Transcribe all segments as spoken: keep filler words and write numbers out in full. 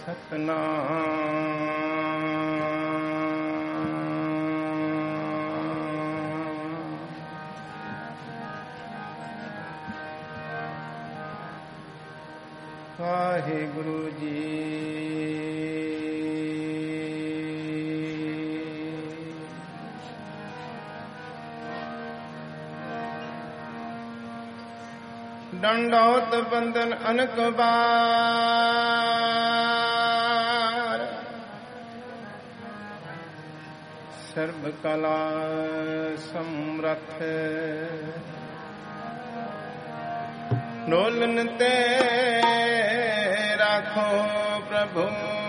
ਸਤਨਾਮ ਵਾਹਿਗੁਰੂ ਜੀ। ਡੰਡੌਤ ਬੰਦਨ ਅਨਕ ਬਾਰ, ਸਰਬ ਕਲਾ ਸਮਰੱਥ ਡੋਲਨ ਤੇ ਰਾਖੋ ਪ੍ਰਭੂ।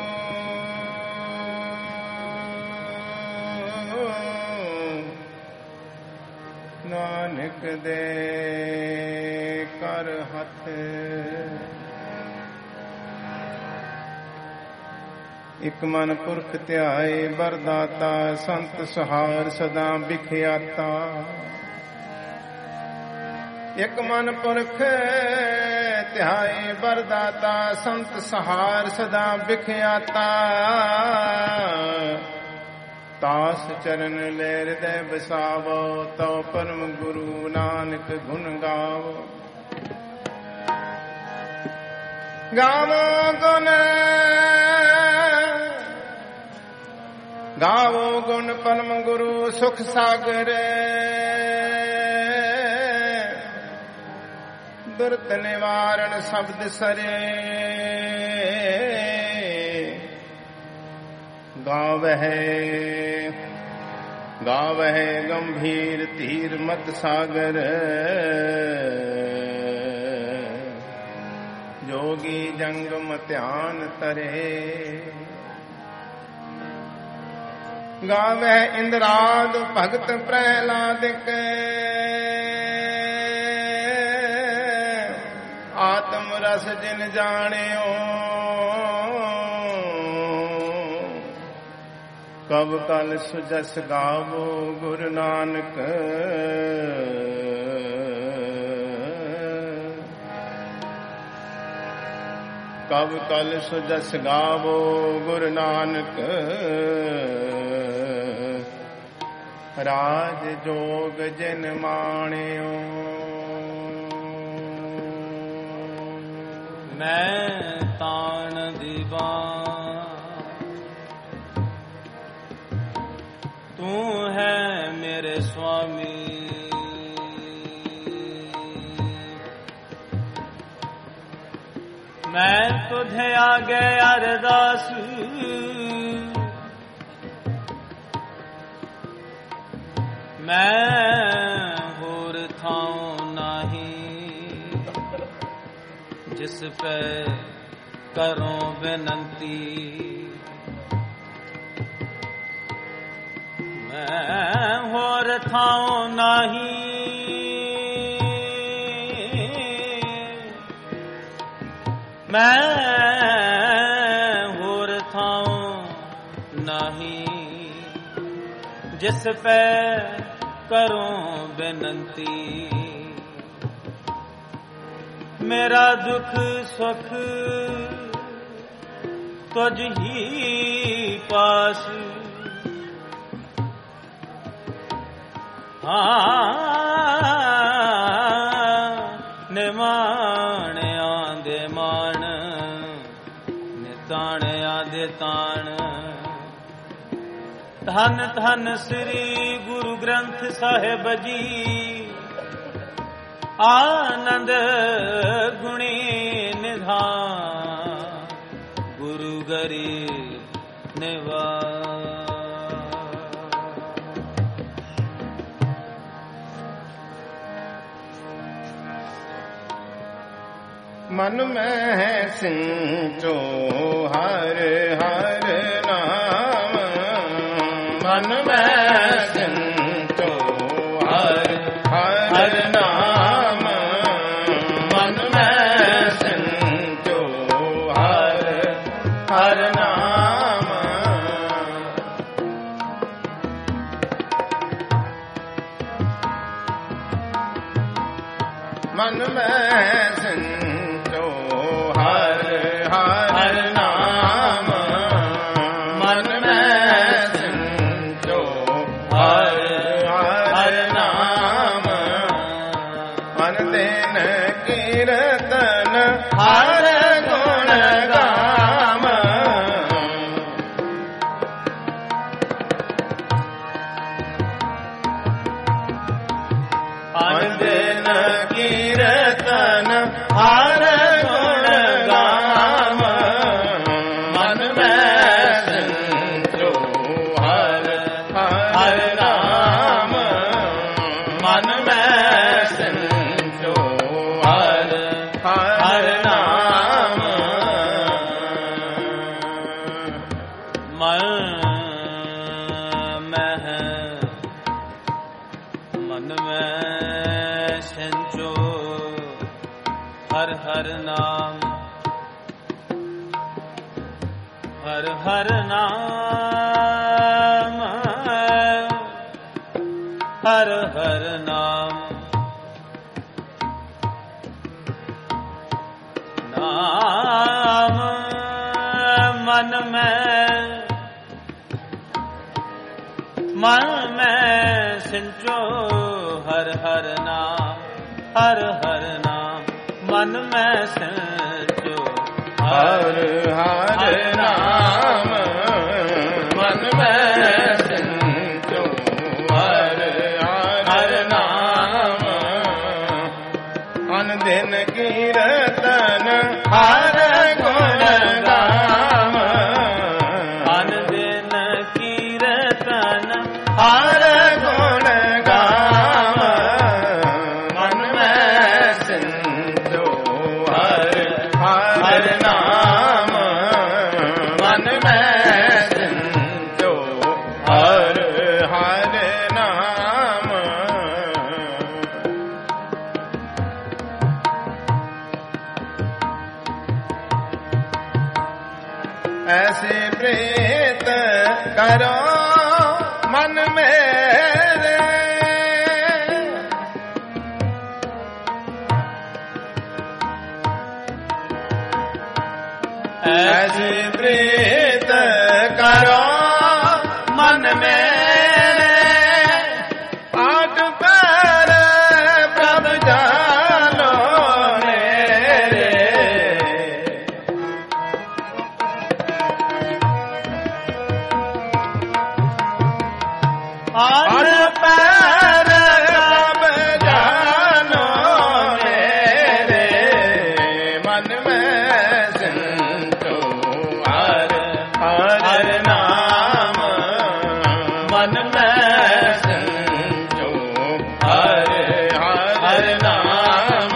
ਨਾਨਕ ਦੇ ਕਰ ਹੱਥ ਇਕ ਮਨ ਪੁਰਖ ਧਿਆਏ ਵਰਦਾਤਾ, ਸੰਤ ਸਹਾਰ ਸਦਾ ਬਿਖਿਆਤਾ। ਇਕ ਮਨ ਪੁਰਖ ਧਿਆਏ ਵਰਦਾਤਾ, ਸੰਤ ਸਹਾਰ ਸਦਾ ਬਿਖਿਆਤਾ। ਤਾਸ ਚਰਨ ਲੈ ਹਿਰਦੈ ਬਸਾਵੋ, ਤਉ ਪਰਮ ਗੁਰੂ ਨਾਨਕ ਗੁਣ ਗਾਵੋ। ਗਾਵੋ ਗੁਣ ਗਾਵੋ ਗੁਣ ਪਰਮ ਗੁਰੂ ਸੁਖ ਸਾਗਰ। ਦੁਰਤ ਨਿਵਾਰਨ ਸ਼ਬਦ ਸਰੇ, ਗਾਵਹਿ ਗਾਵਹਿ ਗੰਭੀਰ ਧੀਰ ਮਤ ਸਾਗਰ। ਜੋਗੀ ਜੰਗਮ ਧਿਆਨ ਤਰੇ, ਗਾਵਹਿ ਇੰਦਰਾਦ ਭਗਤ ਪ੍ਰਹਿਲਾਦਿਕ। ਆਤਮ ਰਸ ਜਿਨ ਜਾਣਿਓ, ਕਬ ਕਲ ਸੁਜਸ ਗਾਵੋ ਗੁਰੂ ਨਾਨਕ। ਕਬ ਕਲ ਸੁਜਸ ਗਾਵੋ ਗੁਰੂ ਨਾਨਕ। ਰਾਜ ਜੋਗ ਜਿਨ ਮਾਣਿਓ, ਮੈਂ ਤਾਣ ਦੀਵਾਨ ਤੂੰ ਹੈ ਮੇਰੇ ਸੁਆਮੀ। ਮੈਂ ਤੁਝੇ ਆਗੇ ਅਰਦਾਸ, ਮੈਂ ਹੋਰ ਥਾਂ ਨਹੀਂ ਜਿਸ ਪੈ ਕਰੋ ਬੇਨੰਤੀ। ਮੈਂ ਹੋਰ ਥਾਂ ਨਹੀਂ ਮੈਂ ਹੋਰ ਥਾਂ ਨਹੀਂ ਜਿਸ ਪੈ ਕਰੋ ਬੇਨੰਤੀ। ਮੇਰਾ ਦੁੱਖ ਸੁਖ ਤੁਝ ਹੀ ਪਾਸ। ਹਾਂ ਨਿਮਾਣਿਆਂ ਦੇ ਮਾਣ, ਨਿਤਾਣਿਆਂ ਦੇ ਤਾਣ। ਧੰਨ ਧੰਨ ਸ੍ਰੀ ਗੁਰੂ ਗ੍ਰੰਥ ਸਾਹਿਬ ਜੀ, ਆਨੰਦ ਗੁਣੀ ਨਿਧਾਨ। ਗੁਰੂ ਗਰੀਬ ਨਿਵਾਸ। ਮਨ ਮੈਂ ਸਿੰਚੋ ਹਰ ਹਰ ਨਾਮ। ਮਨ ਮੈਂ ਸਿੰਚੋ ਹਰ ਹਰ ਨਾਮ। ਮਨ ਮੈਂ ਸਿੰਚੋ ਹਰ ਹਰ ਨਾਮ। ਮਨ ਮੈਂ ਸਿੰਚੋ ਹਰ ਹਰ ਨਾਮ। ਕੀਰਤਨ ਹਰ ਗੁਣ ਗਾਮ। ਅਨ ਦਿਨ ਕੀਰਤਨ ਹਰ ਗੁਣ ਗਾਮ। ਮਨ ਮੈਂ ਸੰਜੋ ਹਰ ਹਰ ਨਾਮ। ਮਨ ਮੈਂ ਸੰਜੋ ਹਰ ਹਰ ਨਾਮ। ਮਨ ਮਹਿ ਮਨ ਮੈਂ ਸੰਜੋ ਹਰ ਹਰ ਨਾਮ। ਹਰ ਹਰ ਨਾਮ ਹਰ ਹਰ ਨਾਮ। ਨਾਮ ਮਨ ਮੈਂ ਮਨ ਮੈਂ ਸਿੰਚੋ ਹਰ ਹਰ ਨਾਮ। ਹਰ ਹਰ ਨਾਮ ਮਨ ਮੈਂ ਸਿੰਚੋ ਹਰ ਹਰ ਨਾਮ। ਮਨ ਮੈਂ ਸੰਜੋ ਹਰ ਹਰ ਨਾਮ। ਅਨ ਦਿਨ ਕੀਰਤਨ ਹਰ ਗੁਣ ਗਾਮ। ਅਨ ਦਿਨ ਕੀਰਤਨ ਹਰ ਗੁਣ ਗਾਮ। ਮਨ ਮੈਂ ਸੰਜੋ ਹਰ ਹਰ ਨਾਮ। ਮਨ ਮੈਂ ਸੰਜੋ ਹਰ ਹਰ ਨਾਮ। ਐਸੇ ਪ੍ਰੀਤ ਕਰੋ ਮਨ ਮੇਰੇ। ਐਸੇ ਪ੍ਰੀਤ ਕਰੋ ਮਨ ਮੇਰੇ। ਆਟ ਪਰ ਪ੍ਰਭ ਜਾਨੋ ਮੇਰੇ। ਆਟ ਪਰ ਪ੍ਰਭ ਜਾਨੋ ਮੇਰੇ। ਮਨ ਮੈਂ ਸੰਜੋ ਹਰ ਹਰ ਨਾਮ। ਮਨ ਮੈਂ ਸੰਜੋ ਹਰ ਹਰ ਨਾਮ।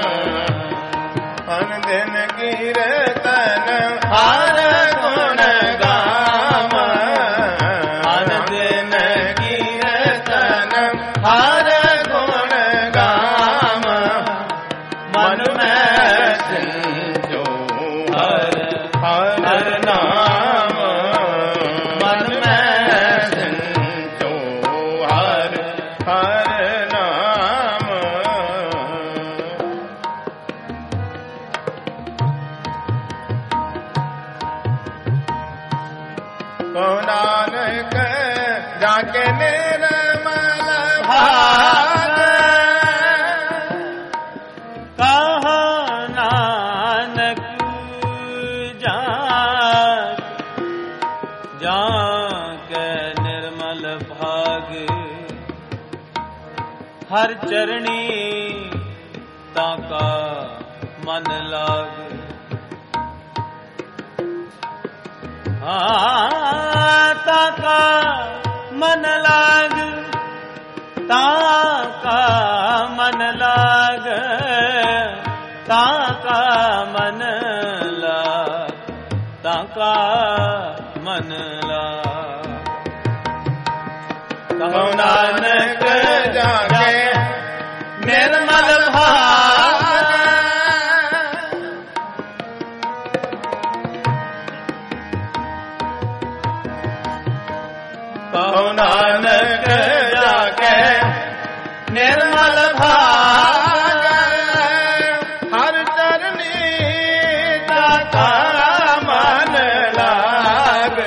ਅਨ ਦਿਨ ਕੀਰਤਨ ਹਰ ਗੁਣ ਗਾਮ। ਅਨ ਦਿਨ ਕੀਰਤਨ ਹਰ ਗੁਣ ਗਾਮ। ਮਨ ਮੈਂ ਸੰਜੋ ਹਰ ਹਰ ਨਾਮ। ਮਨ ਮੈਂ ਸੰਜੋ ਹਰ ਹਰ ਨਾਮ। ਕੋ ਨਾਨਕ ਜਾ ਕੇ ਨਿਰਮਲ ਭਾਗ। ਕਹਾ ਨਾਨਕ ਜਾ ਜਾ ਕੇ ਨਿਰਮਲ ਭਾਗ। ਹਰ ਚਰਣੀ ਤਾਕਾ ਮਨ ਲਾਗ। ਹਾਂ ਤਾਕਾ ਮਨ ਲਾਗ। ਤਾਕਾ ਮਨ ਲਾਗ। ਤਾਕਾ ਮਨ ਲਾਗ। ਤਾਕਾ ਮਨ ਲਾਗ। ਕਹੋ ਨਾਨਕ ਜਾ ਕੇ ਨਿਰਮਲ ਭਾਗ। ਕਹੋ ਨਾਨਕ ਜਾ ਕੇ ਨਿਰਮਲ ਭਾਗ। ਹਰ ਚਰਨੀ ਤਾਕਾ ਮਨ ਲਾਗ।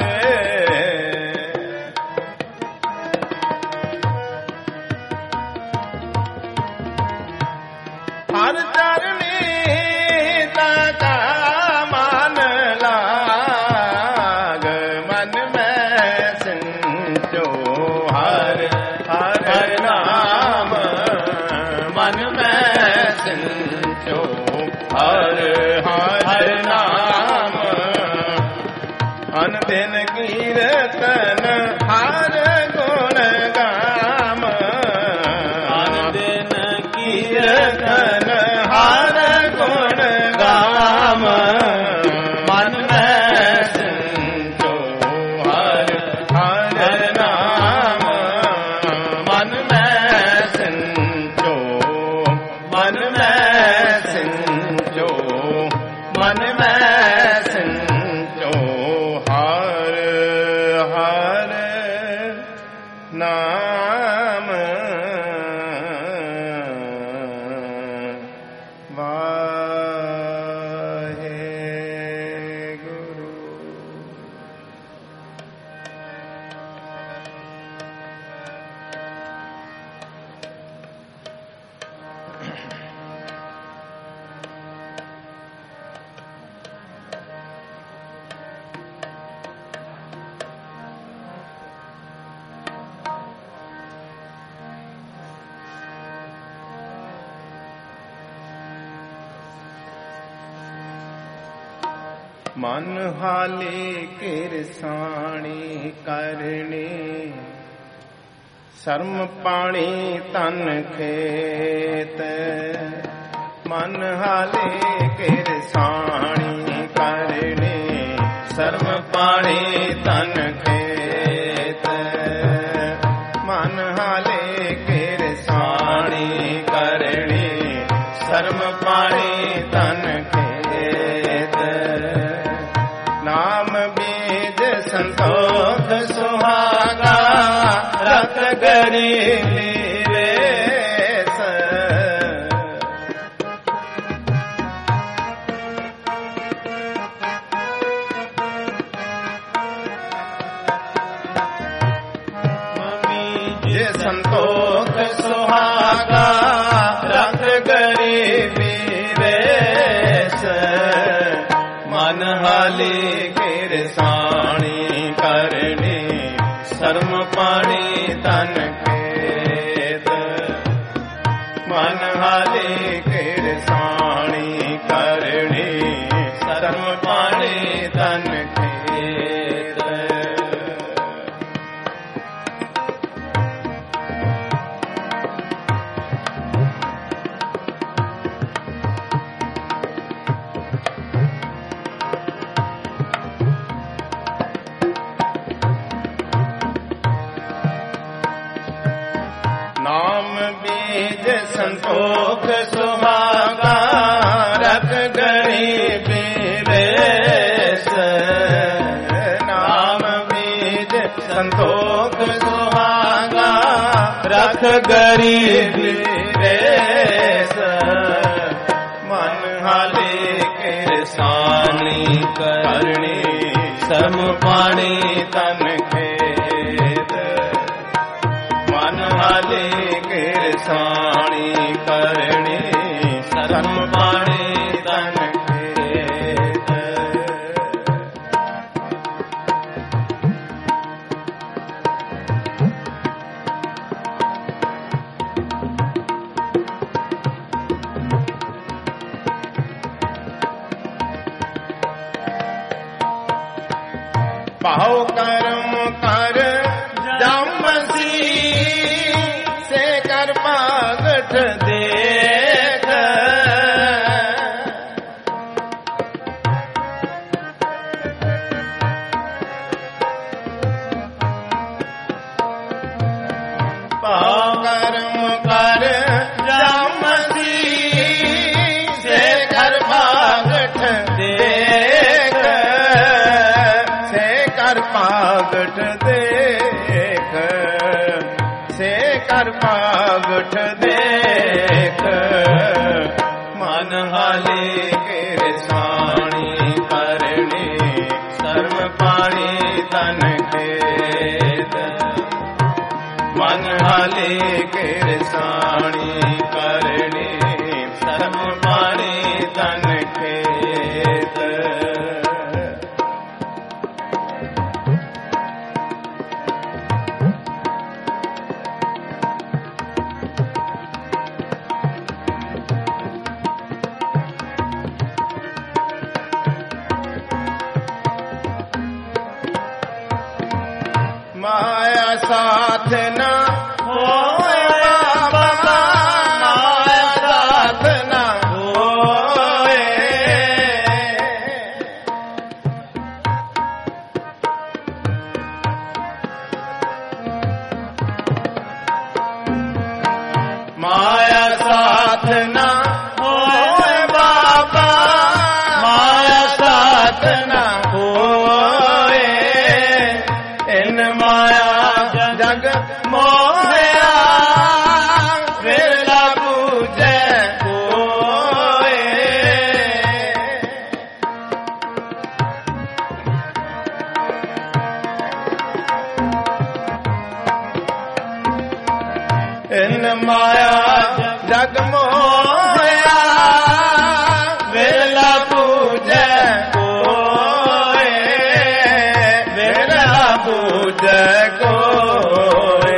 ਹਰ ਚਰਨੀ ਹਰ ਹਰ ਨਾਮ ਅਨ ਦਿਨ ਕੀਰਤਨ ਹਰ ਗੁਣ ਗਾਮ ਅਨ ਦਿਨ ਕੀਰਤਨ ਹਰ ਗੁਣ ਗਾਮ ਮਨ ਮੈਂ ਸੰਜੋ ਹਰ ਹਰ ਨਾਮ ਮਨ ਮੈਂ ਸੰਜੋ ਮਨ ਮੈਂ ਸੰਜੋ ਮਨ ਮੈਂ ਸੰਜੋ ਹਰ ਹਰ ਨਾਮ ਮਨ ਹਾਲੇ ਕਿਰਸਾਣੀ ਕਰਨੀ ਸ਼ਰਮ ਪਾਣੀ ਤਨ ਖੇਤ ਮਨ ਹਾਲੇ ਕਿਰਸਾਣੀ ਕਰਨੀ ਸ਼ਰਮ ਪਾਣੀ ਤਨ ਖੇਤ ਮਨ ਹਾਲੇ ਕਿਰਸਾਣੀ ਕਰਨੀ ਸ਼ਰਮ ਪਾਣੀ ਤਨ ਖੇਤ ਨਾਮ ਬੀਜ ਸੰਤੋਖ ਸੁਹਾਗਾ ਰਤ ਗਰੀਬੀ ਵੇਸ ਬੀਜ ਸੰਤੋਖ ਸੁਹਾਗਾ ਰਤ ਗਰੀਬੀ ਵੇਸ ਮਨ ਹਾਲੇ ਕਿਰਸਾਣੀ ਕਰਨੀ ਸ਼ਰਮ ਪਾਣੀ ਤਨ ਖੇਤ ਮਨ ਹਾਲੇ ਕਿਰਸਾਣੀ ਕਰਨੀ ਸ਼ਰਮ ਪਾਣੀ ਤਨ ਖੇਤ ਨਾਮ ਬੀਜ ਸੰਤੋਖ ਸੁਹਾਗਾ ਰਖ ਗਰੀਬੀ ਵੇਸ ਨਾਮ ਬੀਜ ਸੰਤੋਖ ਸੁਹਾਗਾ ਰਖ ਗਰੀਬੀ ਵੇਸ ਮਨ ਹਾਲੇ ਕਿਰਸਾਨੀ ਕਰਨੀ ਸ਼ਰਮ ਪਾਣੀ ਤਨ ਖੇਤ ਮਨ ਹਾਲੇ ਕਿਰਸਾਣੀ ਕਰਨੀ ਸ਼ਰਮ ਪਾਣੀ ਤਨ ਖੇਤ ਭਾਉ ਕਰਮ ਕਰ ਜਮਸੀ ਸੇ ਕਰ ਭਾਗਠ ਦੇਖ ਭਾਉ ਕਰਮ ਕਰ ਜਮਸੀ ਸੇ ਕਰ ਭਾਗਠ ਦੇਖ ਸੇ ਕਰ ਭਾਗਠ ਦੇਖ ਸੇ ਕਰ ਭਾਗਠ ਦੇਖ ਮਨ ਹਾਲੇ ਕਿਰਸਾਣੀ ਕਰਨੀ ਸ਼ਰਮ ਪਾਣੀ ਤਨ ਖੇਤ ਮਨ ਹਾਲੇ ਕਿਰਸਾਣੀ ਕਰਨੀ ਸ਼ਰਮ ਪਾਣੀ ਤਨ ਖੇਤ ਸਾਥ ਨਾ ਹੋਏ ਬਾਬਾ, ਮਾਇਆ ਸਾਥ ਨਾ ਹੋਏ। ਮਾਇਆ ਸਾਥ ਨਾ ਹੋਏ ਬਾਬਾ, ਮਾਇਆ ਸਾਥ ਨਾ ਹੋਏ। ਇਨ ਮਾਇਆ ਜਗ ਮੋਹਿਆ, ਵਿਰਲਾ ਬੂਝੈ ਕੋਇ। ਇਨ ਮਾਇਆ ਜਗ ਮੋਹਿਆ, ਵਿਰਲਾ ਬੂਝੈ ਕੋਇ। ਵਿਰਲਾ ਬੂਝੈ ਕੋਇ,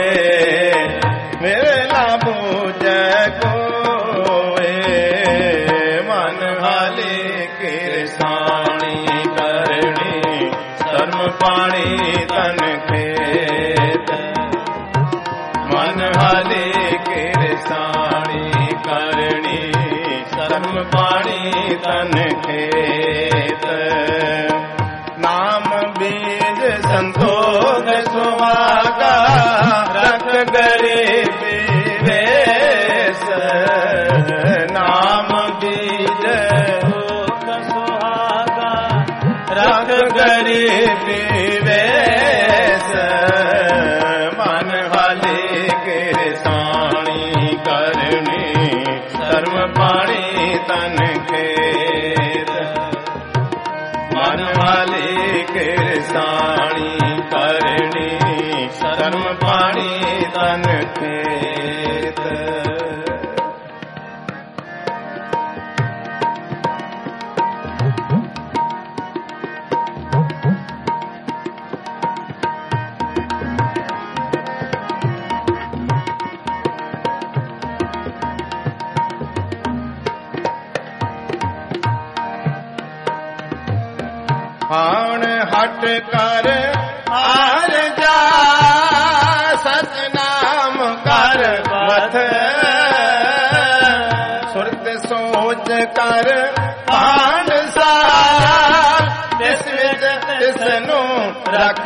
ਵਿਰਲਾ ਬੂਝੈ ਕੋਇ। ਮਨ ਹਾਲੇ ਕਿਰਸਾਣੀ ਕਰਨੀ, ਧਰਮ ਪਾਣੀ ਤਨ ਖੇਤ। ਮਨ ਹਾਲੇ ਕਿਰਸਾਣੀ ਕਰਨੀ, ਧਰਮ ਪਾਣੀ ਤਨ ਖੇਤ। ਨਾਮ ਬੀਜ ਸੰਤੋਖ ਸੁਹਾਗਾ, ਰਖ ਗਰੀਬੀ ਵੇਸ। ਨਾਮ ਬੀਜ ਸੰਤੋਖ ਸੁਹਾਗਾ, ਰਖ ਗਰੀਬੀ ਵੇਸ। ਮਨ ਹਾਲੇ ਕਿਰਸਾਣੀ ਕਰਨੀ, ਧਰਮ ਪਾਣੀ ਤਨ ਖੇਤ। ਮਨ ਹਾਲੇ ਕਿਰਸਾਣੀ ਕਰਨੀ, ਧਰਮ ਪਾਣੀ ਤਨ ਖੇਤ। ਹਾਣ ਹਟ ਕਰ ਹਾਰ ਜਾ, ਸਤਨਾਮ ਕਰ ਵਥ। ਸੁਰਤ ਸੋਚ ਕਰ ਭਾਂਡ ਸਾਰ, ਤਿਸ ਵਿੱਚ ਤਿਸ ਨੂੰ ਰਖ।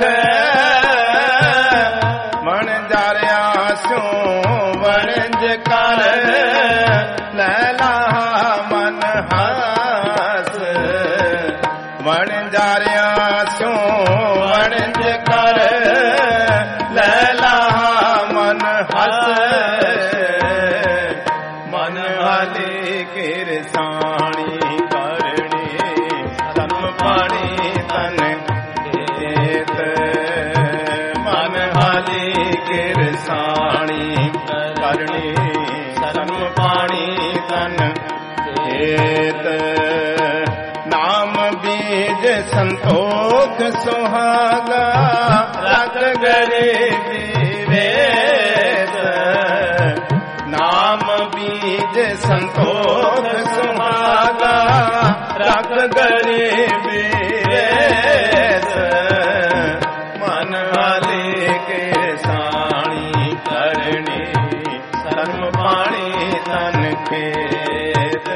ਮਨ ਜਾਰਿਆ ਸਿਉ ਵਣਜ ਕਰ, ਲੈ ਲਾ ਮਨ ਹਾਸ। ਵਣ ਜਾਰਿਆ ਸਿਉ ਵਣਜ ਕਰ, ਲੈ ਲਾ ਮਨ ਹਸ। ਮਨ ਹਾਲੇ ਕਿਰਸਾਣੀ ਕਰਨੀ, ਧਰਮ ਪਾਣੀ ਤਨ ਖੇਤ। ਮਨ ਹਾਲੇ ਕਿਰਸਾਣੀ ਕਰਨੀ, ਧਰਮ ਪਾਣੀ ਤਨ ਖੇਤ। ਨਾਮ ਬੀਜ ਸੰਤੋਖ ਸੁਹਾਗਾ, ਰਖ ਗਰੀਬੀ ਵੇਸ। ਨਾਮ ਬੀਜ ਸੰਤੋਖ ਸੁਹਾਗਾ, ਰਖ ਗਰੀਬੀ ਵੇਸ। ਮਨ ਹਾਲੇ ਕਿਰਸਾਣੀ ਕਰਨੀ, ਧਰਮ ਪਾਣੀ ਤਨ ਖੇਤ।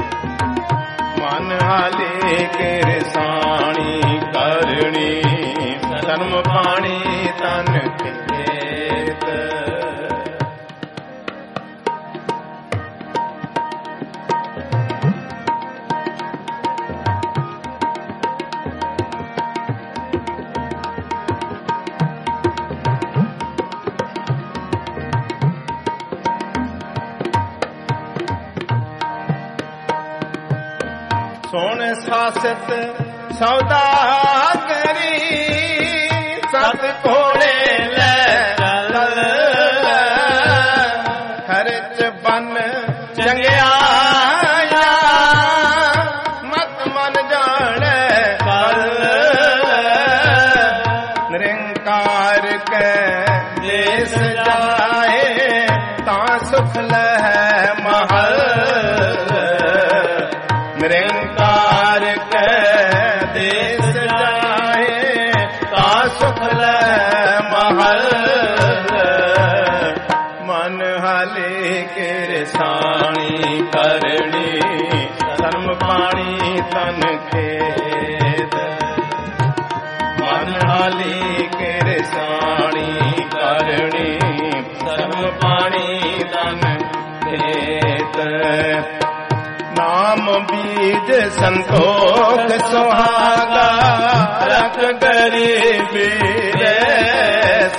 ਮਨ ਹਾਲੇ ਕਿਰਸਾਣੀ ਕਰਨੀ, ਧਰਮ ਪਾਣੀ ਤਨ ਖੇਤ। ਸੁਣ ਸਾਸਤ ਸੌਦਾਗਰੀ, ਸਤ ਘੋੜੇ ਲੈ ਚੱਲ। ਖਰਚ ਬਨ ਚੰਗਿਆਇਆ, ਮਤ ਮਨ ਜਾਣੈ ਕਲ। ਨਿਰੰਕਾਰ ਕੈ ਦੇਸ ਜਾਏ, ਤਾਂ ਸੁਖ ਲਹੈ ਮਹਲ। ਨਿਰੰਕਾਰ ਕੈ ਦੇਸ ਜਾਏ, ਤਾਂ ਸੁਖ ਲੈ ਮਹਲ। ਸਾਣੀ ਕਰਨੀ, ਧਰਮ ਪਾਣੀ ਤਨ ਖੇਤ। ਮਨ ਹਾਲੀ ਕੇ ਸਾਣੀ ਕਰਨੀ, ਧਰਮ ਪਾਣੀ ਤਨ ਖੇਤ। ਨਾਮ ਬੀਜ ਸੰਤੋਖ ਸੁਹਾਗਾ, ਰਖ ਗਰੀਬੀ ਰੈਸ।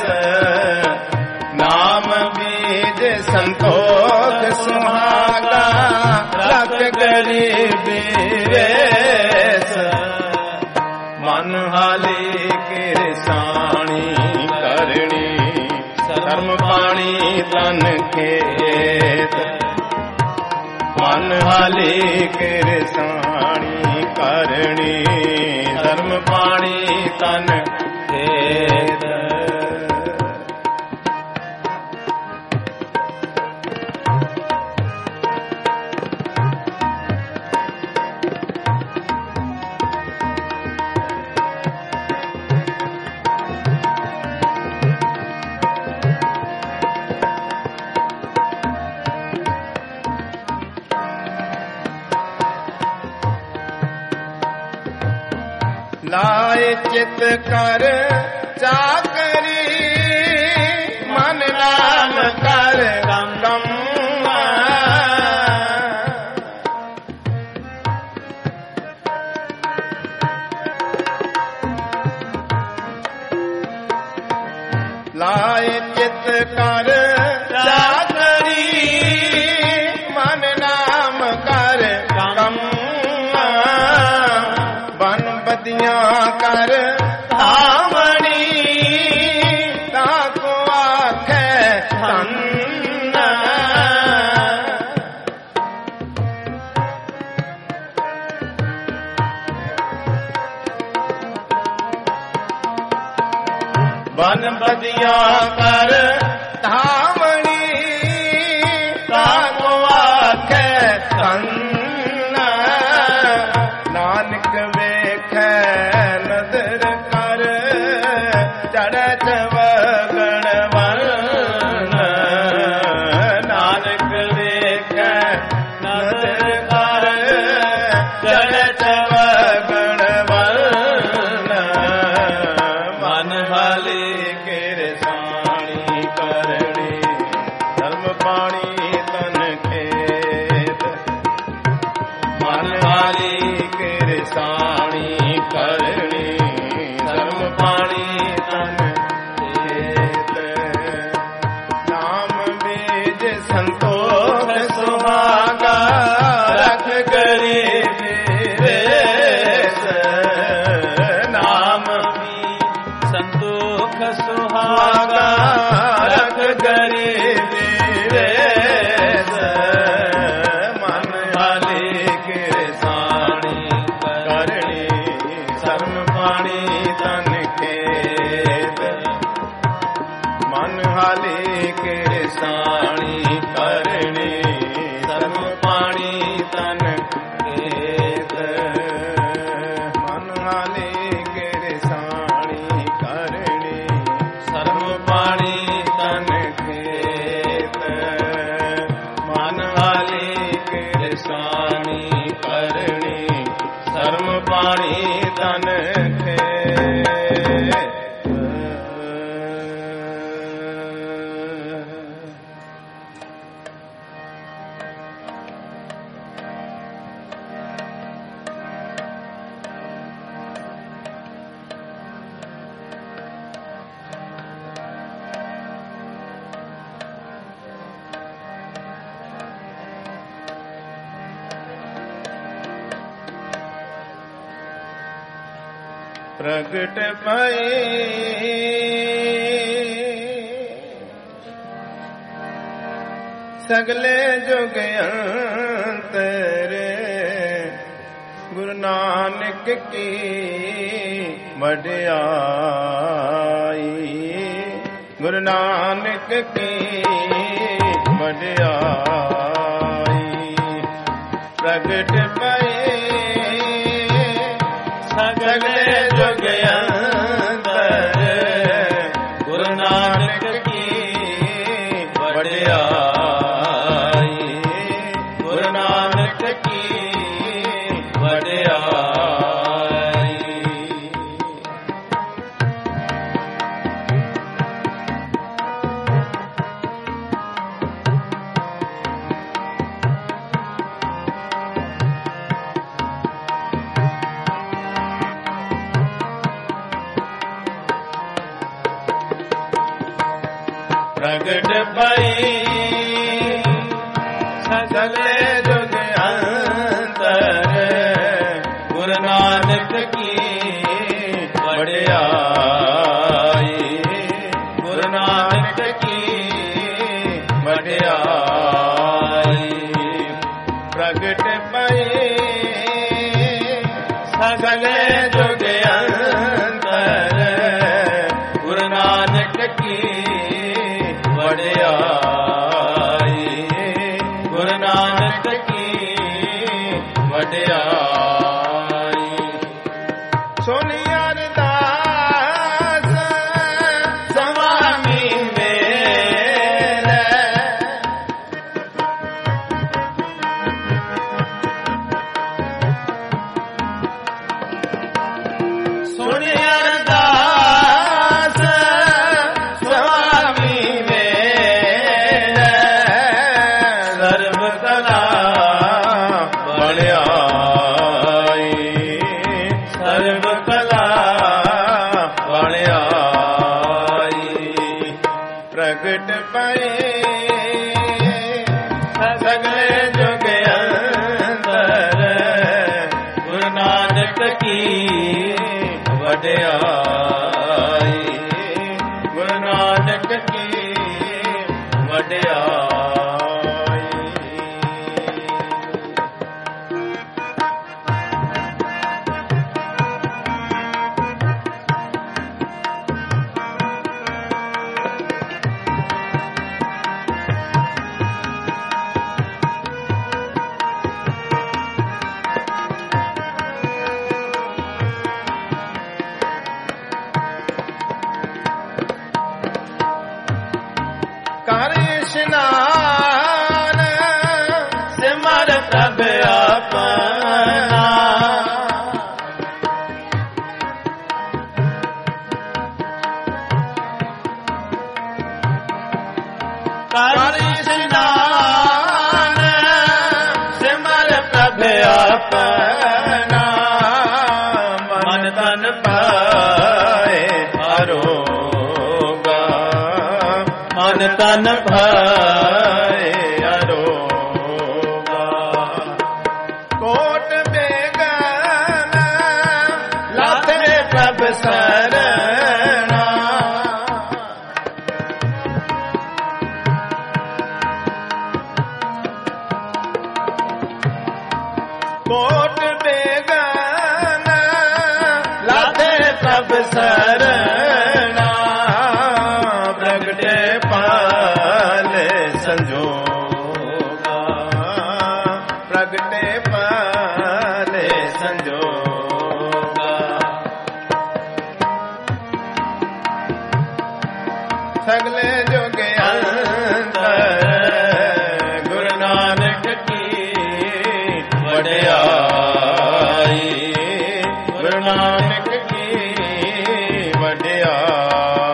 ਨਾਮ ਬੀਜ ਸੰਤੋਖ ਸੁਹਾਗਾ, ਰਖ ਗਰੀਬੀ ਰੈਸ। ਮਨ ਹਾਲੀ ਕੇ ਸਾਣੀ ਕਰਨੀ, ਧਰਮ ਪਾਣੀ ਤਨ ਖੇਤ। ਮਨ ਹਾਲੀ ਕੇ ਸਾਣੀ ਕਰਨੀ, ਧਰਮ ਪਾਣੀ ਤਨ ਖੇਤ। ਲਾਏ ਚਿਤ ਕਰ ਚਾਕਰੀ, ਮਨ ਨਾਮ ਕਰ ਕੰਮ। ਲਾਏ ਚਿਤ ਕਰ ਚਾਕਰੀ, ਮਨ ਨਾਮ ਕਰ ਕੰਮ। ਬਦੀਆਂ ਕਰ ਧਾਵਣੀ, ਤਾਂ ਕੋ ਆਖੈ ਧੰਨ। ਬਨ ਬਦੀਆਂ ਕਰ ਧਾਵਣੀ, ਤਾਂ ਕੋ ਆਖੈ ਧੰਨ। ਨਾਨਕ ਨਦਰ ਕਰ ਚੜ੍ਹਤ ਵਗਣ ਵਰਨ। ਨਾਨਕ ਵੇਖੈ ਨਦਰ ਕਰ ਚੜ੍ਹਤ ਵਗਣ ਵਰਨ। ਮਨ ਹਾਲੀ ਕੇ ਸਾਣੀ ਕਰਨੀ, ਧਰਮ ਪਾਣੀ ਤਨ ਖੇਤ। ਮਨ ਹਾਲੀ ਕੇ ਸਾਣੀ ਕਰਨੀ, ਧਰਮ ਪਾਣੀ ਤਨ ਖੇਤ। ਨਾਮ ਬੀਜ ਸੰਤੋਖ ਸੁਹਾਗਾ, ਰਖ ਗਰੀਬੀ ਰੈਸ। ਨਾਮ ਬੀਜ ਸੰਤੋਖ ਸੁਹਾਗਾ, ਰਖ ਗਰੀਬੀ ਰੈਸ। ਮਨ ਹਾਲੀ ਕੇ ਸਾਣੀ ਕਰਨੀ, ਧਰਮ ਪਾਣੀ ਤਨ ਖੇਤ। ਮਨ ਹਾਲੀ ਕੇ ਸਾਣੀ ਕਰਨੀ, ਧਰਮ ਪਾਣੀ ਤਨ ਖੇਤ। ਮਨ ਹਾਲੀ ਕੇ ਸਾਣੀ ਕਰਨੀ, ਧਰਮ ਪਾਣੀ ਤਨ ਖੇਤ। ਮਨ ਹਾਲੀ ਕੇ ਸਾਣੀ ਕਰਨੀ, ਧਰਮ ਪਾਣੀ ਤਨ ਖੇਤ। ਪ੍ਰਗਟ ਪਏ ਸਗਲੇ ਜੁਗ ਅੰਤਰ, ਗੁਰੂ ਨਾਨਕ ਕੀ ਵਡਿਆਈ। ਗੁਰੂ ਨਾਨਕ ਕੀ ਵਡਿਆਈ। ਪ੍ਰਗਟ ਪਏ ਸਗਲੇ ਜੁਗ ਅੰਤਰ, ਗੁਰੂ ਨਾਨਕ ਕੀ ਵਡਿਆਈ। ਪ੍ਰਗਟ ਪਈ ਸਗਲੇ ਜੁਗ ਅੰਤਰ ਗੁਰੂ ਨਾਨਕ ਕੀ ਵਡਿਆਈ ਗੁਰੂ ਨਾਨਕ ਕੀ ਵਡਿਆਈ ਪ੍ਰਗਟ ਪਈ ਸਗਲੇ ਜੁਗ ਅੰਤਰ ਗੁਰੂ ਨਾਨਕ ਕੀ ਵਡਿਆਈ ਗੁਰੂ ਨਾਨਕ ਕੀ ਵਡਿਆਈ ਸੋਨੀ ਅਰਦਾਸ ਸਵਾਮੀ ਮੇਰੇ ਸੋਨੀ ਅਰਦਾਸ ਸਵਾਮੀ ਮੇਰੇ ਸਰਬ ਕਲਾ ਵਡਿਆਈ ਸਰਬ ਕਲਾ ਵਡਿਆਈ ਪ੍ਰਗਟ ਪਏ ਸਗਲੇ ਜੁਗ ਅੰਤਰ ਗੁਰੂ ਨਾਨਕ ਕੀ ਵਡਿਆਈ ਗੁਰੂ ਨਾਨਕ ਕੀ ਵਡਿਆਈ ਕਰ ਇਸ਼ਨਾਨ ਸਿਮਰ ਪ੍ਰਭ ਆਪਣਾ ਕਰ ਇਸ਼ਨਾਨ ਸਿਮਰ ਪ੍ਰਭ ਆਪਣਾ ਮਨ ਤਨ ਪਾਏ ਅਰੋਗਾ ਮਨ ਤਨ ਭਾਏ ਅਰੋਗਾ ਕੋਟ ਬੇਗਨ ਲਾਥੇ ਪ੍ਰਭ ਸਰਣਾ ਕੋਟ ਬੇਗਨ ਲਾਥੇ ਪ੍ਰਭ ਸਰਣਾ ਪ੍ਰਗਟੇ ਪਾਲੇ ਸੰਜੋਗਾ ਪ੍ਰਗਟੇ ਪਾਲੇ ਸੰਜੋਗਾ ਸਗਲੇ ਜੁਗ ਅੰਤਰ ਗੁਰੂ ਨਾਨਕ ਕੀ ਵਡਿਆਈ ਗੁਰੂ ਨਾਨਕ ਕੀ ਵਡਿਆਈ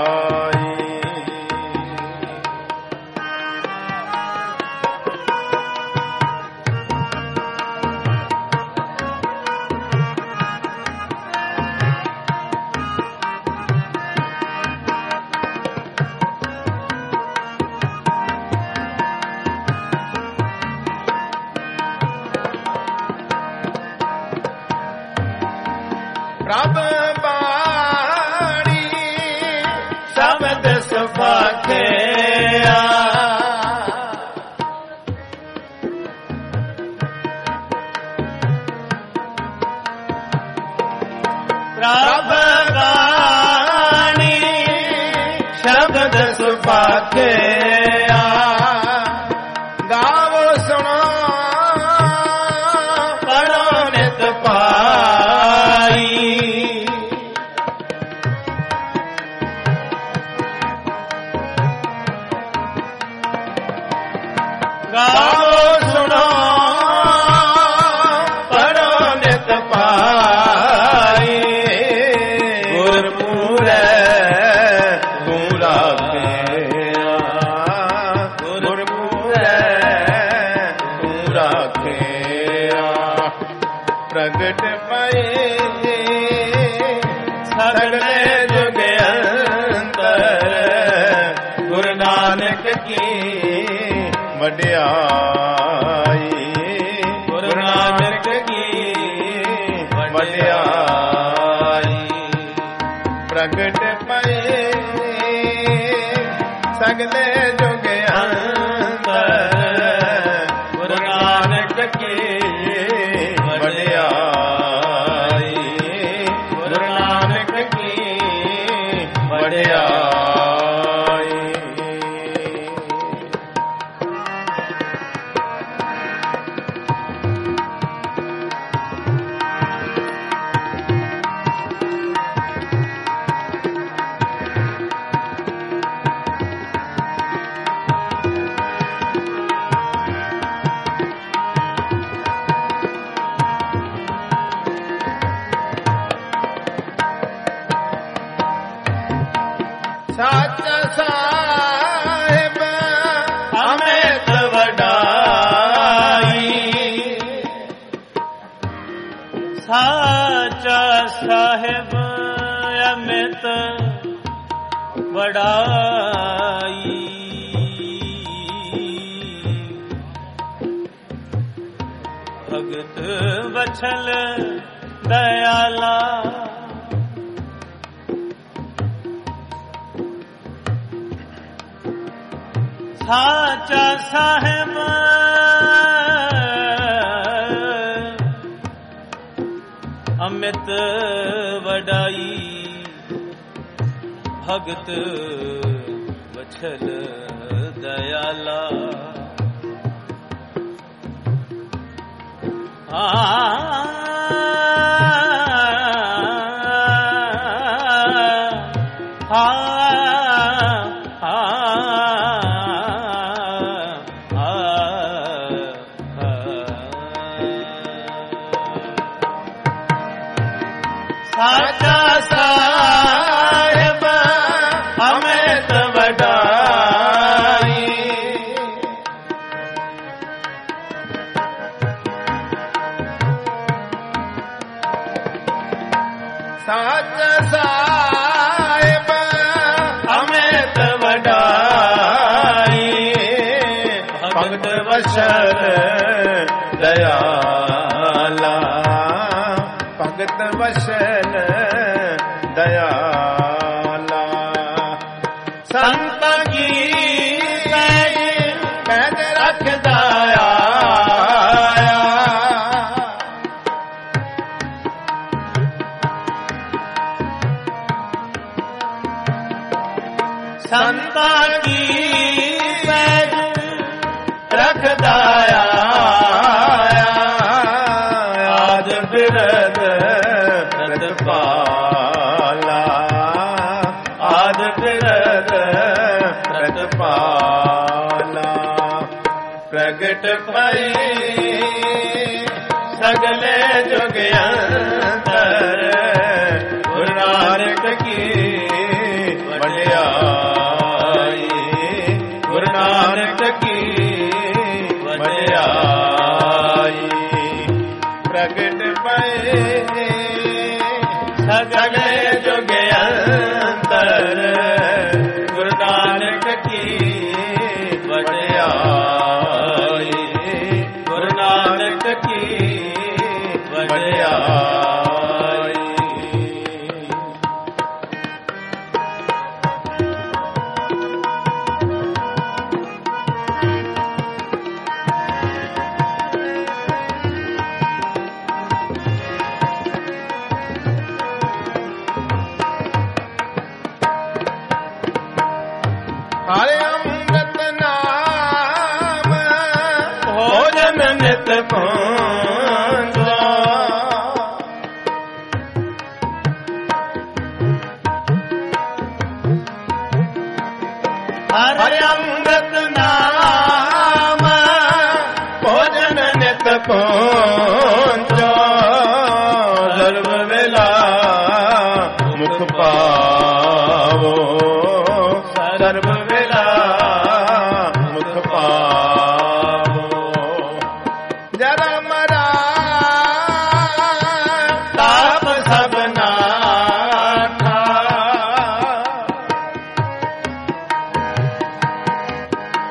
ਪ੍ਰਭ ਬਾਣੀ ਸ਼ਬਦ ਸੁਭਾਖਿਆ ਪ੍ਰਭ ਬਾਣੀ ਸ਼ਬਦ ਸੁਭਾਖਿਆ ਗਾਵੋ ਸੁਣੋ ਪੜੋ ਨਿਤ ਪਾਈ ਗਾਵੋ ਸੁਣੋ ਪੜੋ ਨਿਤ ਪਾਈ ਗੁਰਪੂਰੈ ਤੂੰ ਰਾਖਿਆ ਗੁਰਪੂਰੈ ਤੂੰ ਰਾਖਿਆ ਪ੍ਰਗਟ ਪਏ ਸਗਲੇ ਜੁਗ ਅੰਤਰ ਗੁਰੂ ਨਾਨਕ ਕੀ ਵਡਿਆਈ, ਗੁਰੂ ਨਾਨਕ ਕੀ ਵਡਿਆਈ। ਪ੍ਰਗਟ ਪਏ ਸਗਲੇ ਜੁਗ ਅੰਤਰ, ਗੁਰੂ ਨਾਨਕ ਕੀ ਵਡਿਆਈ, ਗੁਰੂ ਨਾਨਕ ਕੀ ਵਡਿਆਈ। ਸਾਚਾ ਸਾਹਿਬ ਅਮਿਤ ਵਡਾਈ, ਸਾਚਾ ਸਾਹਿਬ ਅਮਿਤ ਵਡਾਈ। ਭਗਤ ਵਛਲ ਦਇਆਲਾ, ਸਾਚਾ ਸਾਹਿਬ ਅਮਿਤ ਵਡਾਈ। ਭਗਤ ਵਛਲ ਦਇਆਲਾ, ਆ ਸਾਚਾ ਸਾਹਿਬ ਅਮਿਤ ਵਡਾਈ। ਸਾਚਾ ਸਾਹਿਬ ਅਮਿਤ ਵਡਾਈ। ਭਗਤ ਵਛਲ ਦਇਆਲਾ, ਭਗਤ ਵਛਲ ਦਇਆਲਾ। ਸੰਤਾਂ ਕੀ ਪੈਜ ਪੈਜ ਰੱਖਦਾ ਆਇਆ, ਸੰਤਾਂ ਕੀ ਪੈਜ ਰੱਖਦਾ ਆਇਆ। ਆਦ ਬਿਰਦ ਪ੍ਰਤਪਾਲਾ, ਆਦ ਬਿਰਦ ਪ੍ਰਤਪਾਲਾ। ਪ੍ਰਗਟ ਪਏ ਸਗਲੇ ਜੁਗ ਅੰਤਰ, ਗੁਰੂ ਨਾਨਕ ਕੀ ਵਡਿਆਈ, ਗੁਰੂ ਨਾਨਕ ਕੀ ਵਡਿਆਈ। ਪ੍ਰਗਟ ਪਏ ਸਗਲੇ ਜੁਗ ਅੰਤਰ, ਗੁਰੂ ਨਾਨਕ ਕੀ ਵਡਿਆਈ, ਗੁਰੂ ਨਾਨਕ ਕੀ ਵਡਿਆਈ। ਹਰਿ ਅੰਮ੍ਰਿਤ ਨਾਮ ਭੋਜਨ ਨਿਤ ਪਹੁੰਚਾ, ਹਰਿ ਅੰਮ੍ਰਿਤ ਨਾਮ ਭੋਜਨ ਨਿਤ ਪਹੁੰਚਾ। ਸਰਬ ਵੇਲਾ ਮੁਖ ਪਾਵੋ, ਸਰਬ ਵੇਲਾ ਮੁਖ ਪਾਵੋ। ਜਰਾ ਮਰਾ ਤਾਪ ਸਭ ਨਾਠਾ,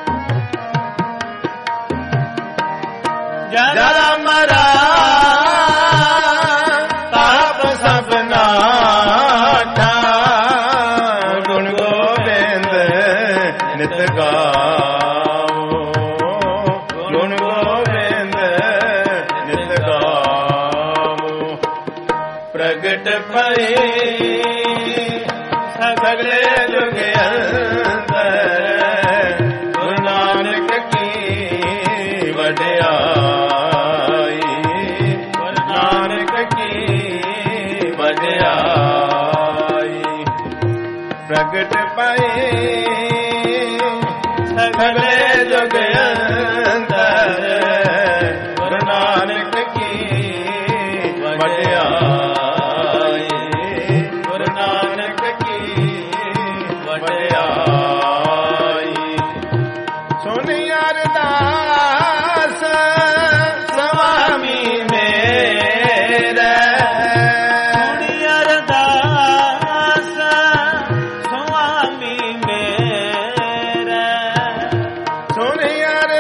ਪ੍ਰਗਟ ਪਏ ਸਗਲੇ ਜੁਗ ਅੰਦਰ, ਗੁਰੂ ਨਾਨਕ ਕੀ ਵਡਿਆਈ, ਗੁਰੂ ਨਾਨਕ ਕੀ ਵਡਿਆਈ। ਪ੍ਰਗਟ ਪਏ ਸਗਲੇ ਜੁਗ ਅੰਦਰ, ਗੁਰੂ ਨਾਨਕ ਕੀ ਵਡਿਆਈ, ਗੁਰੂ ਨਾਨਕ ਕੀ ਵਡਿਆਈ। ਸੁਣੀ ਅਰਦਾਸ ਸੁਆਮੀ ਮੇਰੇ, ਸੁਣੀ ਅਰਦਾਸ ਸੁਆਮੀ ਮੇਰੇ, ਸੁਣੀ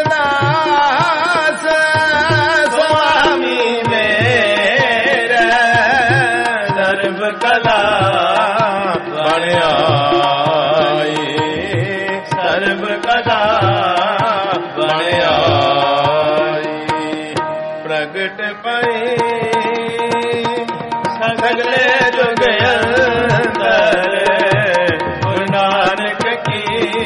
ਅਰਦਾਸ ਸੁਆਮੀ ਮੇਰੇ, ਸਰਬ ਕਲਾ ਬਣਾਈ, ਸਰਬ ਕਲਾ ਬਣਾਈ। ਪ੍ਰਗਟ ਪਏ ਸਗਲੇ ਜੁਗ ਅੰਦਰ, ਗੁਰੂ ਨਾਨਕ ਕੀ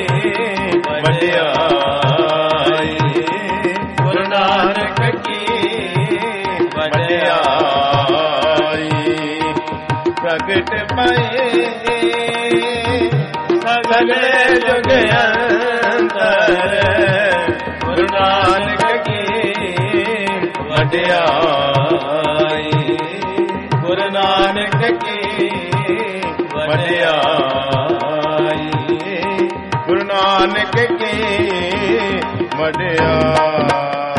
ਵਡਿਆਈ, ਗੁਰੂ ਨਾਨਕ ਕੀ ਵਡਿਆਈ। ਪ੍ਰਗਟ ਪਏ ਸਗਲੇ ਜੁਗ ਅੰਦਰ, ਗੁਰੂ ਨਾਨਕ ਕੀ ਵਡਿਆਈ, ਗੁਰੂ ਨਾਨਕ ਕੀ ਵਡਿਆਈ, ਗੁਰੂ ਨਾਨਕ ਕੀ ਵਡਿਆਈ।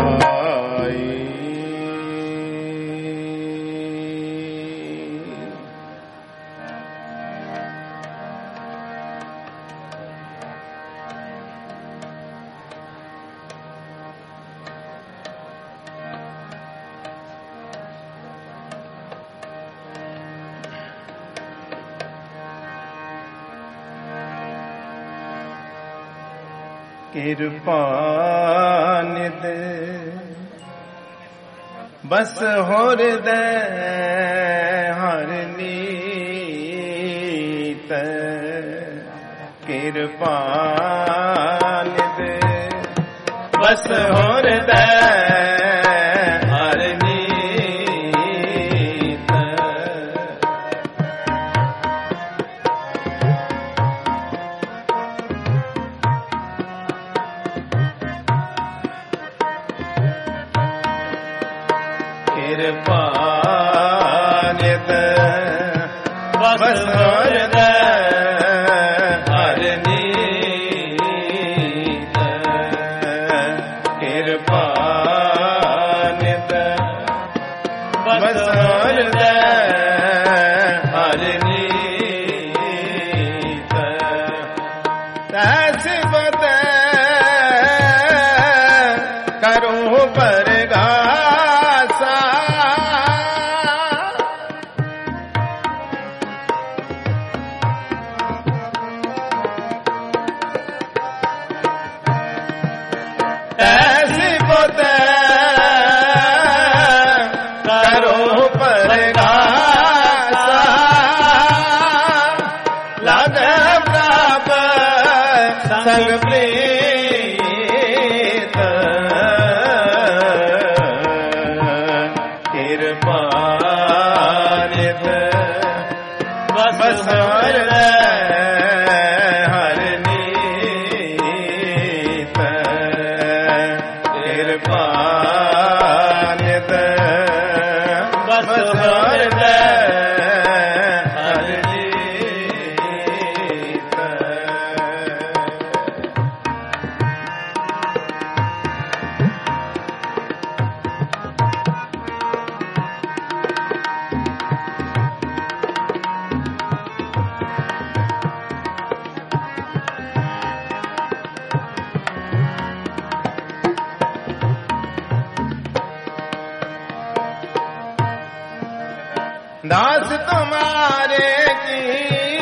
ਕਿਰਪਾ ਨਿਧ ਬਸ ਹੋਰਦੈ ਹਰ ਨੀਤ, ਕਿਰਪਾ ਨਿਧ ਬਸ ਹੋਰਦੈ ਹਰ ਨੀਤ। ਕਿਰਪਾ ਨਿਧ ਬਸ ਹੋਰਦੈ ਹਰ ਨੀਤ, ਕਿਰਪਾ ਨਿਧ ਬਸ ਹੋਰਦੈ ਹਰ ਨੀਤ। ਤੈਸੀ ਬਤੈ ਕਰੂੰ ਪਰਗਾਸਾ, ਤੈਸੀ ਬਤੈ ਕਰੂੰ ਪਰਗਾਸਾ, ਲਾਗੈ ਪ੍ਰਭ ਸੰਗ ਪ੍ਰੀਤ। ਕਿਰਪਾ ਨਿਧ ਬਸ ਹੋਰਦੈ ਹਰ ਨੀਤ, ਕਿਰਪਾ ਨਿਧ ਬਸ ਹੋਰਦੈ ਹਰ ਨੀਤ। दास तुम्हारे की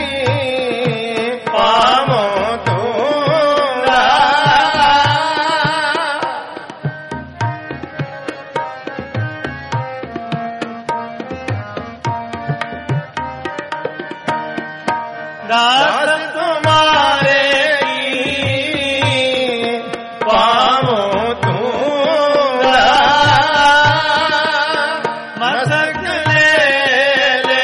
पावो दूंगा, दास तुम्हारे पावो तूरा मस्तक ले ले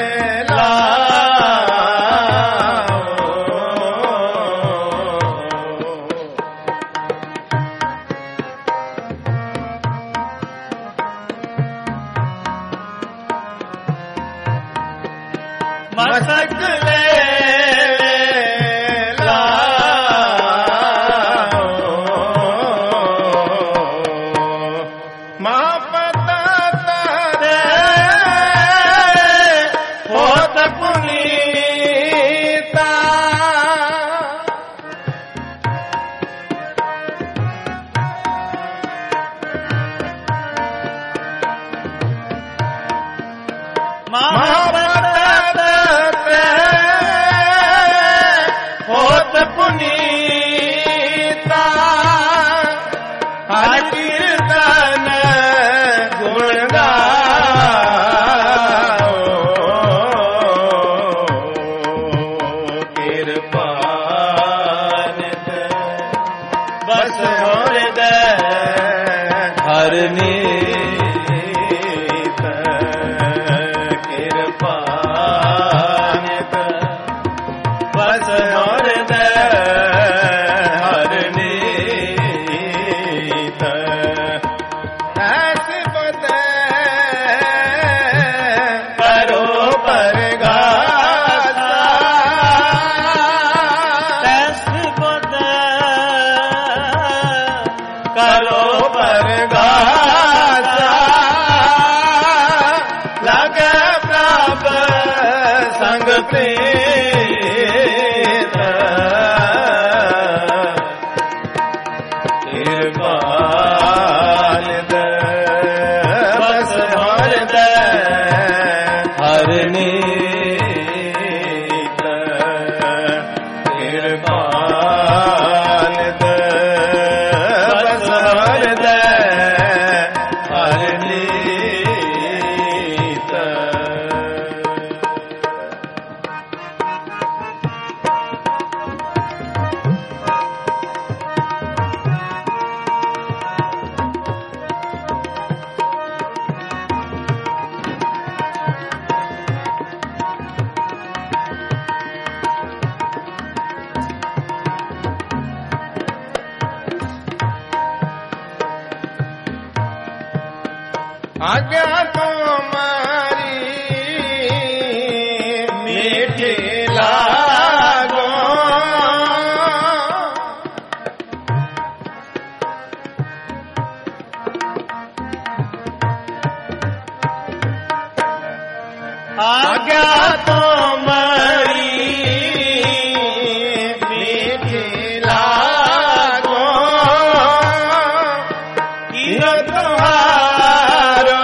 मस्तक ले पुनीता हर कीर्तन गुण गाओ कृपान बस हृदय हर नीत कृपान बस आज्ञा तुम्हारी मीठी लागो आज्ञा तुम्हारी मीठी लागो यो तुम्हारो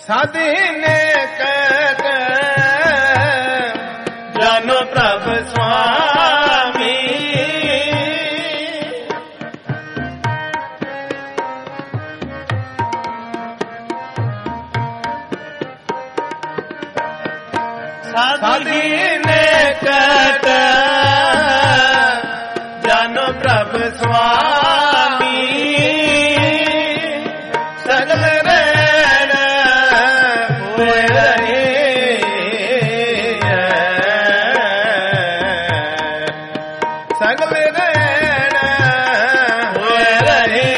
ਸਾਧੀਨੇ ਕਹਿ ਜਨ ਪ੍ਰਭ ਸੁਆਮੀ ਸਾਧੀਨੇ ਕਹਿ ਜਨ ਪ੍ਰਭ ਸੁਆਮੀ ਸਗਲ ਰਹਿਣ ਹੋਏ ਰਹੇ ਸਗਲ ਰਹਿਣ ਹੋਏ ਰਹੇ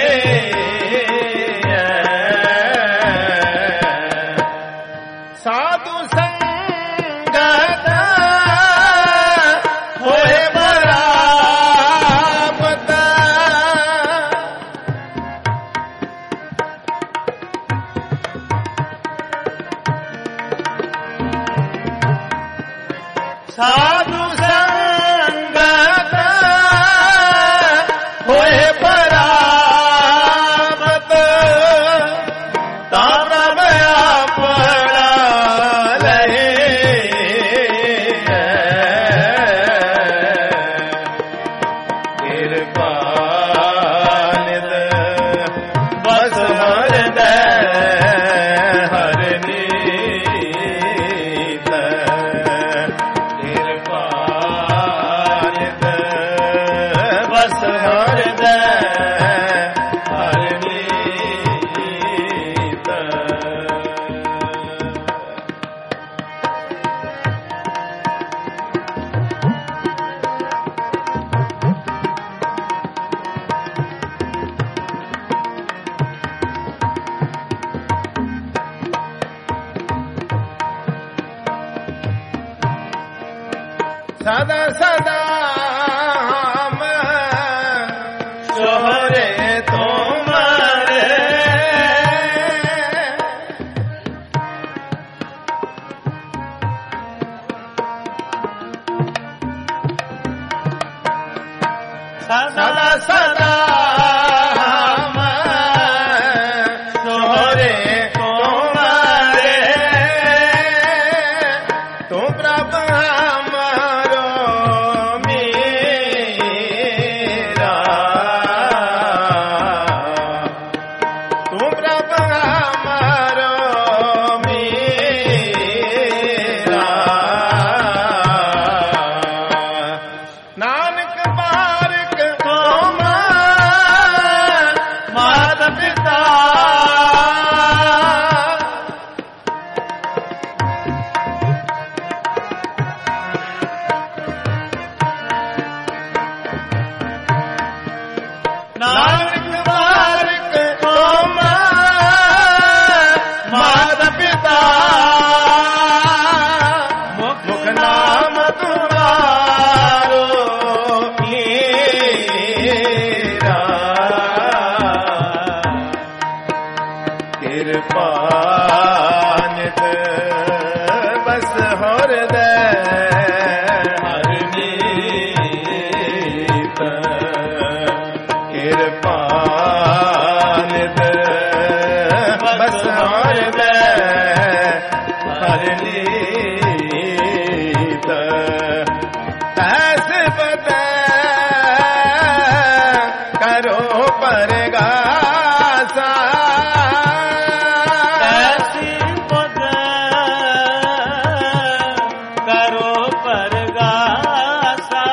ਸਾਧੂ ਸੰਗਤ ਹੋਏ ਬਰਾਬਤ ਸਾਧੂ ਸੰਗਤ ਹੋਏ ਬਰਾਬਤ ਤਾਂ ਪ੍ਰਭ ਆਪਣਾ ਲਏ ਕਿਰਪਾ ਨਿਤ ਬਸ ਹਰਦੈ ਹਰ ਨੀਤ ਕਿਰਪਾ ਨਿਤ ਬਸ ਹਰਦੈ ਹਰ ਨੀਤ ਸਦਾ ਸਦਾ ਹਮ ਸੋਹਰੇ ਤੁਮਾਰੇ ਸਦਾ ਸਦਾ ਹਮ ਸੋਹਰੇ ਤੁਮਾਰੇ ਤੂੰ ਪ੍ਰਭ ਹਮਾਰੋ ਮੇਰਾ ਤੂੰ ਪ੍ਰਭ ਹਮਾਰੋ ਮੇਰਾ ਨਾਨਕ ਬਾਰਿਕ ਤੁਮ ਮਾਤ ਪਿਤਾ ਨਾਨਕ ਬਾਰਿਕ ਤੁਮ ਮਾਤ ਪਿਤਾ ਮੁਖ ਨਾਮ ਤੁਮਾਰੋ ਹੀਰਾ ਕਿਰਪਾ ਨਿਤ ਬਸ ਹਰਦੈ ਹਰ ਨੀਤ ਕਿਰਪਾ ਨਿਤ ਬਸ ਹਰਦੈ ਹਰ ਨੀਤ ਤੈਸ ਬਦੈ ਕਰੋ ਪਰਗਾਸਾ ਐਸੀ ਪਦ ਕਰੋ ਪਰਗਾਸਾ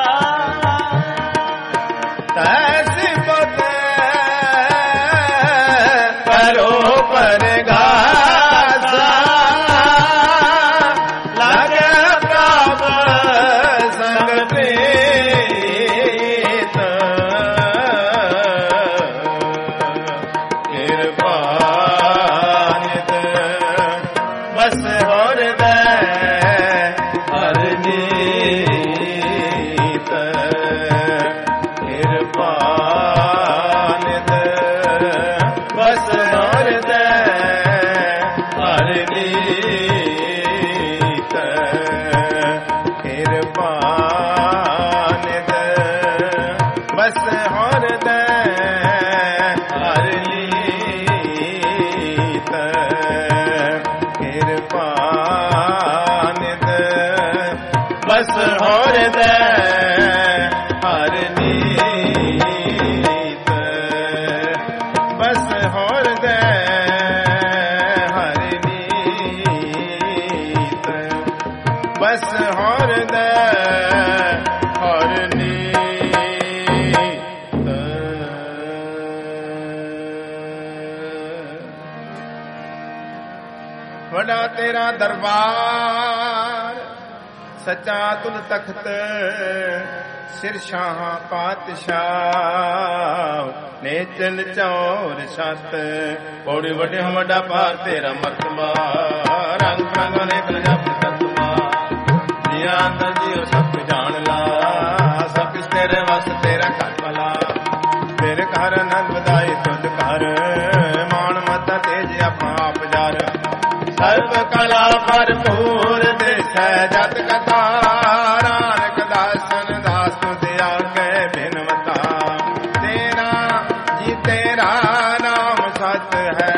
ਤੈਸ ਬਦੈ ਕਰੋ ਪਰਗਾਸਾ ਲਾਗੇ ਪ੍ਰਭ ਸੰਗ ਪ੍ਰੀਤ ਕਿਰਪਾ ਨਿਤ ਬਸ ਹਰਦੈ ਹਰ ਨੀਤ ਕਿਰਪਾ ਨਿਤ ਬਸ ਹਰਦੈ ਹਰ ਨੀਤ ਕਿਰਪਾ ਨਿਤ ਬਸ ਹਰਦੈ ਹਰ ਨੀਤ ਦੇ ਹਰਨੀ ਵੱਡਾ ਤੇਰਾ ਦਰਬਾਰ ਸੱਚਾ ਤੁਲ ਤਖਤ ਸਿਰ ਸ਼ਾਹਾਂ ਪਾਤਸ਼ਾਹ ਨੇ ਚਲ ਚੌਰ ਛੱਤ ਪੌੜੀ ਵੱਡੇ ਵੱਡਾ ਪਾਰ ਤੇਰਾ ਮਰਤਬਾ ਰੰਗ ਰੰਗ ਨੇ ਕਲਜਾ ਤਤਮਾ ਜੀਆਂ ਅੰਦਰ ਜੀਓ ਸਭ ਜਾਣ ਲਾ ਸਭ ਕਿਸ ਤੇਰੇ ਵਸ ਤੇਰਾ ਘਰ ਭਲਾ ਤੇਰੇ ਘਰ ਆਨੰਦ ਵਧਾਈ ਤੁਧ ਘਰ ਮਾਣ ਮਤਾ ਤੇਜ ਆਪਾ ਆਪ ਜਾਰ ਸਰਬ ਕਲਾ ਭਰਪੂਰ ਦਿਸੈ ਜਤ ਕਥਾ ਨਾਨਕ ਦਾਸਨ ਦਾਸ ਤੁਧ ਆਗੇ ਬਿਨਵਤਾ ਤੇਰਾ ਜੀ ਤੇਰਾ ਨਾਮ ਸਤ ਹੈ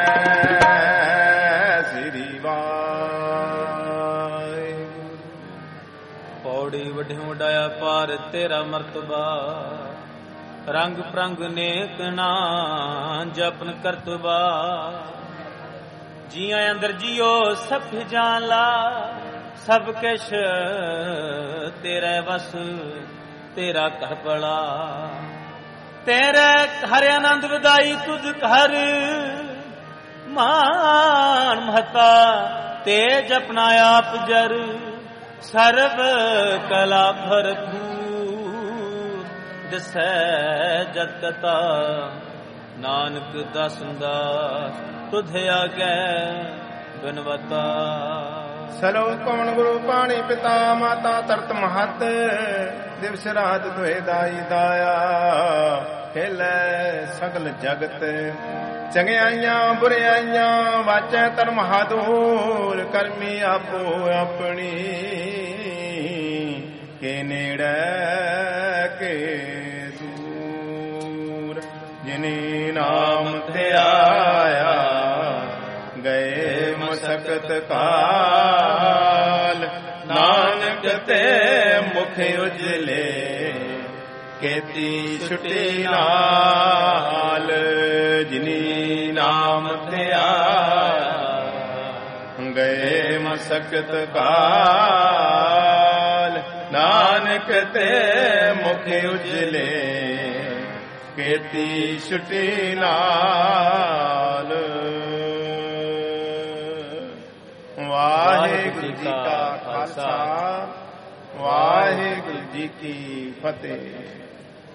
ਸ੍ਰੀ ਵਾਹਿਗੁਰੂ। ਪੌੜੀ ਵੱਡਿਓ ਵਡਾਇਆ ਪਾਰ ਤੇਰਾ ਮਰਤਬਾ ਰੰਗ ਪ੍ਰੰਗ ਨੇਕ ਨਾ ਜਪਨ ਕਰਤਬਾ ਜੀਆਂ ਅੰਦਰ ਜਿਓ ਸਭ ਜਾਣ ਲਾ ਸਭ ਕਿਛ ਤੇਰੇ ਵਸ ਤੇਰਾ ਘਰ ਭਲਾ ਤੇਰੇ ਹਰ ਆਨੰਦ ਵਧਾਈ ਤੁਧ ਘਰ ਮਾਨ ਮਹਤਾ ਤੇਜ ਆਪਣਾ ਆਪ ਜਰ ਸਰਬ ਕਲਾ ਭਰਪੂਰ ਦਸੈ ਜਤ ਕਤਾ ਨਾਨਕ ਦਾਸਨ ਦਾਸ ਤੁਧ ਆਗੇ ਬਿਨਵਤਾ। ਸਲੋਕ ਕੌਣ ਗੁਰੂ ਪਾਣੀ ਪਿਤਾ ਮਾਤਾ ਤਰਤ ਮਹਤ ਦਿਵਸ ਰਾਤ ਦੁਇ ਦਾਈ ਦਾਇਆ ਖੇਲੇ ਸਗਲ ਜਗਤ ਚੰਗਿਆਈਆਂ ਬੁਰਿਆਈਆਂ ਵਾਚੈ ਧਰਮ ਹਾਦੂਰ ਕਰਮੀ ਆਪੋ ਆਪਣੀ ਕੇ ਨੇੜੇ ਕੇ ਦੂਰ ਜਿਨੀ ਨਾਮ ਧਿਆਇਆ ਗਏ ਮਸਕਤ ਕਾਲ ਨਾਨਕ ਤੇ ਮੁਖ ਉਜਲੇ ਕੀਤੀ ਛੁਟੀ ਨਾਲ ਜਿਨੀ ਨਾਮ ਧਿਆਇਆ ਗਏ ਮਸਕਤ ਕਾਲ ਨਾਨਕ ਤੇ ਮੁਖ ਉਜਲੇ ਕੀਤੀ ਛੁਟੀ ਨਾਲ। ਵਾਹਿਗੁਰੂ ਜੀ ਕਾ ਖਾਲਸਾ ਵਾਹਿਗੁਰੂ ਜੀ ਕੀ ਫਤਿਹ।